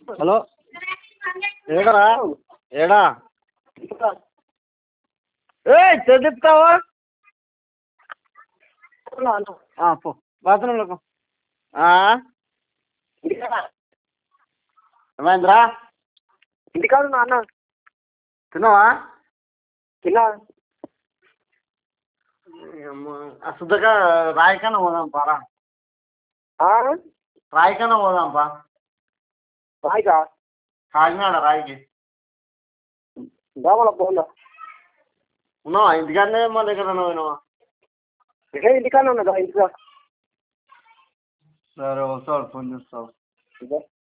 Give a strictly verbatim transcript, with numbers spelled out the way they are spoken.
hello ఏడరా ఏడా ఏ చెప్తావా పో బాత్రూంలో ఏమైందిరా ఇంటికాదు నాన్న తిన్నావా తిన్నా శుద్ధగా రాయికన్నా పోదాం పారా రాయికన్నా పోదాం పా రాయికా కాకినాడ రాయికి బామల పోదా ఉన్నావా ఇంటికాడనే మా దగ్గర పోయినావా ఇదే ఇంటికాడనే ఉన్నదా ఇంటికా సరే వస్తాడు ఫోన్ చేస్తావు